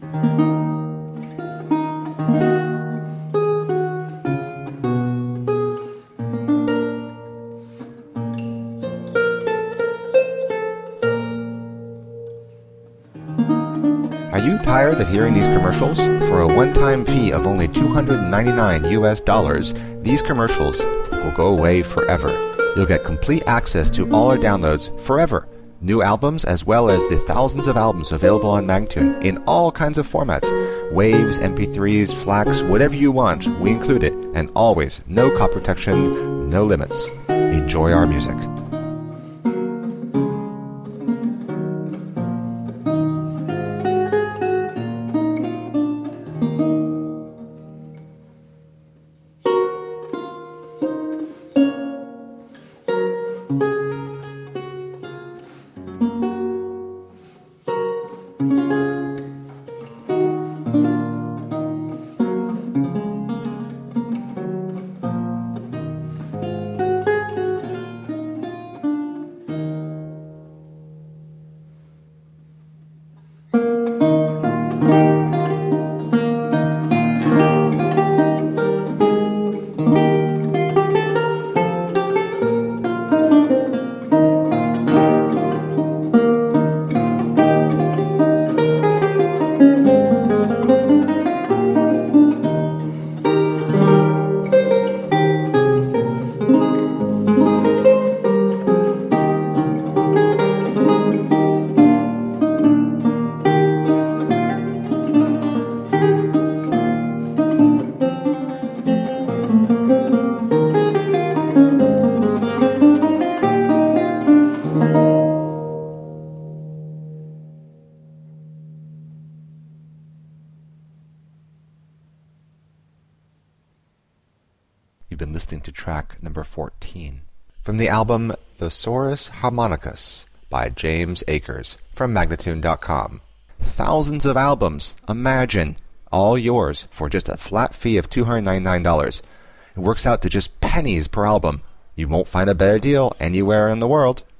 Are you tired of hearing these commercials? For a one-time fee of only $299 US, these commercials will go away forever. You'll get complete access to all our downloads forever. New albums as well as the thousands of albums available on Magtune in all kinds of formats. Waves, MP3s, FLACs, whatever you want, we include it. And always, no copy protection, no limits. Enjoy our music. You've been listening to track number 14 from the album Thesaurus Harmonicus by James Akers from Magnatune.com. Thousands of albums, imagine, all yours for just a flat fee of $299. It works out to just pennies per album. You won't find a better deal anywhere in the world.